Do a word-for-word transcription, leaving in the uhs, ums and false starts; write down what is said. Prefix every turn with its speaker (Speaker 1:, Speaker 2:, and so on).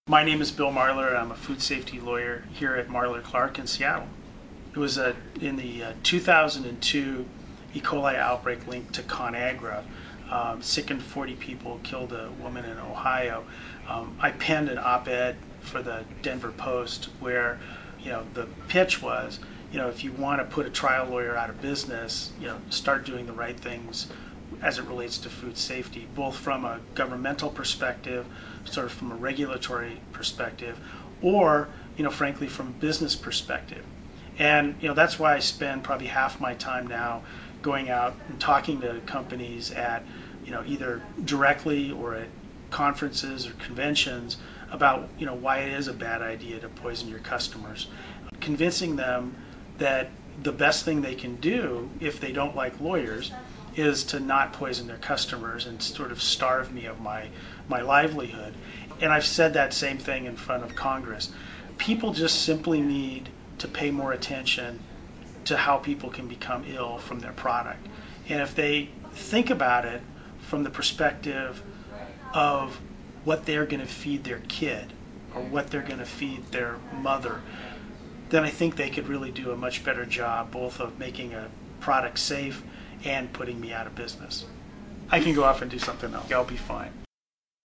Speaker 1: My name is Bill Marler. I'm a food safety lawyer here at Marler Clark in Seattle. It was a, in the uh, two thousand two E. coli outbreak linked to ConAgra. Um, sickened forty people, killed a woman in Ohio. Um, I penned an op-ed for the Denver Post where, you know, the pitch was, you know, if you want to put a trial lawyer out of business, you know, start doing the right things as it relates to food safety, both from a governmental perspective, sort of from a regulatory perspective, or, you know, frankly, from a business perspective. And, you know, that's why I spend probably half my time now going out and talking to companies at, you know, either directly or at conferences or conventions about, you know, why it is a bad idea to poison your customers. Convincing them that the best thing they can do if they don't like lawyers is to not poison their customers and sort of starve me of my, my livelihood. And I've said that same thing in front of Congress. People just simply need to pay more attention to how people can become ill from their product. And if they think about it from the perspective of what they're going to feed their kid or what they're going to feed their mother, then I think they could really do a much better job both of making a product safe and putting me out of business. I can go off and do something else. I'll be fine.